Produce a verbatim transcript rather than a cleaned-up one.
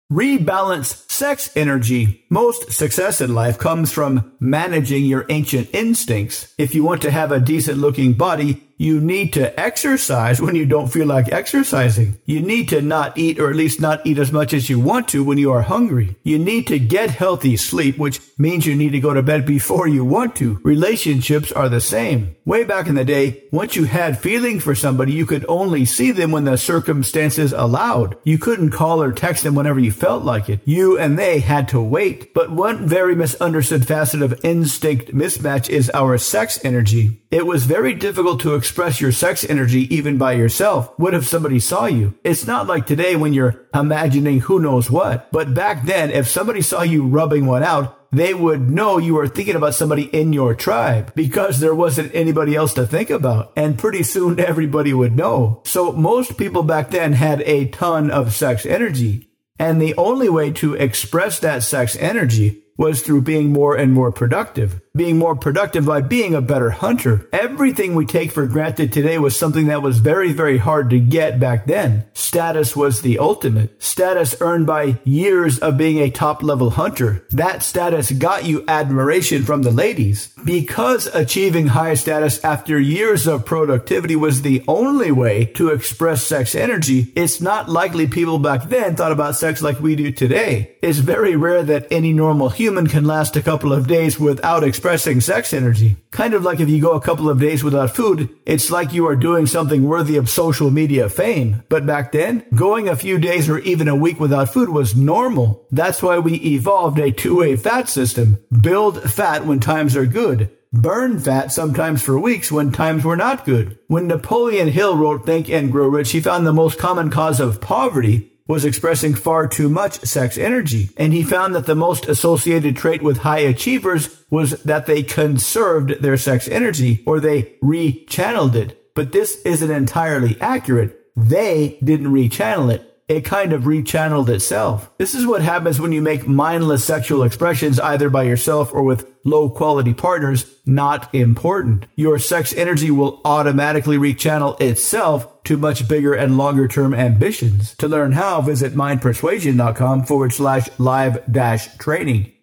Rebalance sex energy. Most success in life comes from managing your ancient instincts. If you want to have a decent looking body, you need to exercise when you don't feel like exercising. You need to not eat, or at least not eat as much as you want to when you are hungry. You need to get healthy sleep, which means you need to go to bed before you want to. Relationships are the same. Way back in the day, once you had feeling for somebody, you could only see them when the circumstances allowed. You couldn't call or text them whenever you felt like it. You and they had to wait. But one very misunderstood facet of instinct mismatch is our sex energy. It was very difficult to express your sex energy even by yourself. What if somebody saw you? It's not like today when you're imagining who knows what. But back then, if somebody saw you rubbing one out, they would know you were thinking about somebody in your tribe because there wasn't anybody else to think about. And pretty soon everybody would know. So most people back then had a ton of sex energy. And the only way to express that sex energy was through being more and more productive. Being more productive by being a better hunter. Everything we take for granted today was something that was very, very hard to get back then. Status was the ultimate. Status earned by years of being a top-level hunter. That status got you admiration from the ladies. Because achieving high status after years of productivity was the only way to express sex energy, it's not likely people back then thought about sex like we do today. It's very rare that any normal human can last a couple of days without expressing Expressing sex energy. Kind of like if you go a couple of days without food, it's like you are doing something worthy of social media fame. But back then, going a few days or even a week without food was normal. That's why we evolved a two-way fat system. Build fat when times are good. Burn fat sometimes for weeks when times were not good. When Napoleon Hill wrote Think and Grow Rich, he found the most common cause of poverty was expressing far too much sex energy. And he found that the most associated trait with high achievers was that they conserved their sex energy, or they re-channeled it. But this isn't entirely accurate. They didn't re-channel it. It kind of re-channeled itself. This is what happens when you make mindless sexual expressions either by yourself or with low-quality partners not important. Your sex energy will automatically re-channel itself to much bigger and longer-term ambitions. To learn how, visit mindpersuasion.com forward slash live dash training.